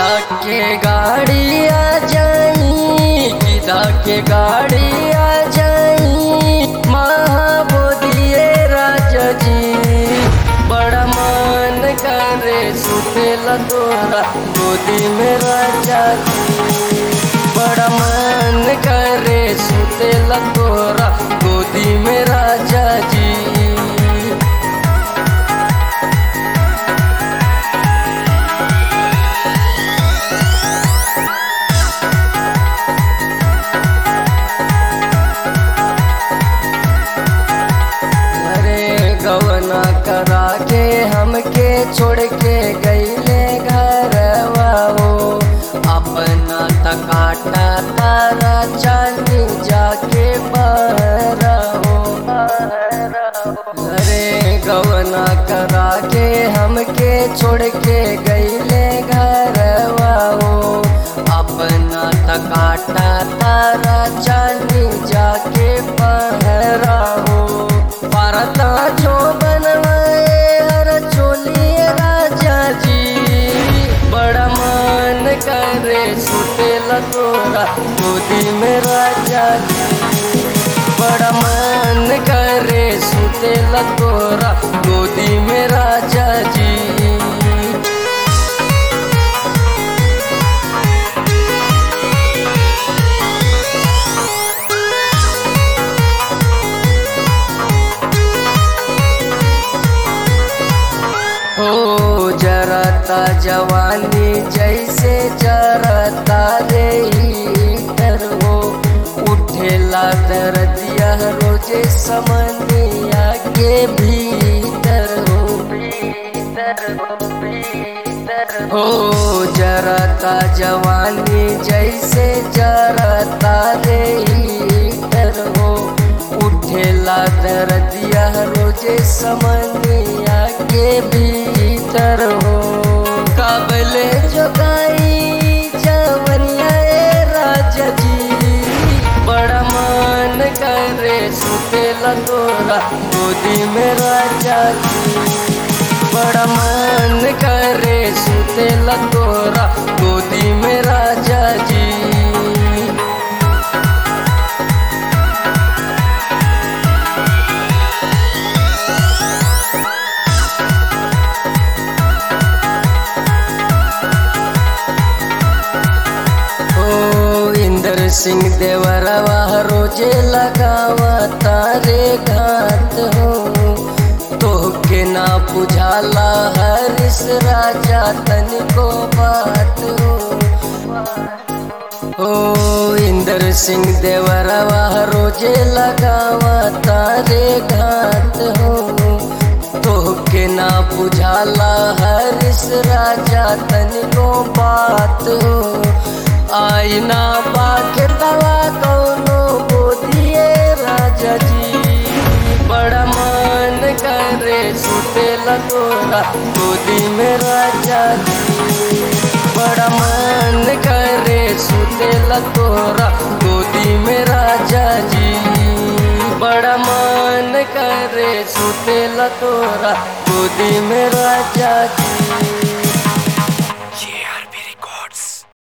के गाड़ी आ जाई, किदा के गाड़ी आ जाई, महाबोधिए राजा जी। बड़ा मन करे सुतेला तोरा गोदी में राजा जी। बड़ा मन करे सुतेला तोरा गोदी में राजा जी। गवना करा के हमके छोड़ के गईले घरवा हो, अपना तकाटा तारा चांदी जाके बहरा हो। अरे गवना करा के हमके छोड़ के गईले घरवा हो, अपना तकाटा तारा चांदी जाके बहरा हो। परता जो बनवाए हर चोलिए राजा जी। बड़ा मन करे सुतेला तोरा गोदी में राजा जी। बड़ा मन करे सुतेला तोरा गोदी में राजा जी। हो जरता जवानी जैसे जरता रे हीटर हो, उठेला दर्दिया रोजे समनिया के भीतर हो। हो जरता जवानी जैसे जरता रे हीटर हो, उठेला दर्दिया रोजे समनिया के भीतर हो। काबले जोगाई जवनिया राजा जी। बड़ा मन करे सुतेला तोरा गोदी में राजा जी। बड़ा मन करे सुतेला तोरा गोदी में राजा जी। इंदर सिंह देवरवा रोजे लगावा तारे घात हो, तोहके ना बुझाला हरिस राजा तनिको बात हो। इंदर सिंह देवरवा रोजे लगावा तारे घात हो, तोहके ना बुझाला हरिस राजा तनिको बात हो। आईना बाके तवा कौनो गोदिए राजा जी। बड़ा मन करे सुतेला तोरा गोदी में राजा जी। बड़ा मन करे सुतेला तोरा गोदी में राजा जी। बड़ा मन करे सुतेला तोरा गोदी में राजा जी।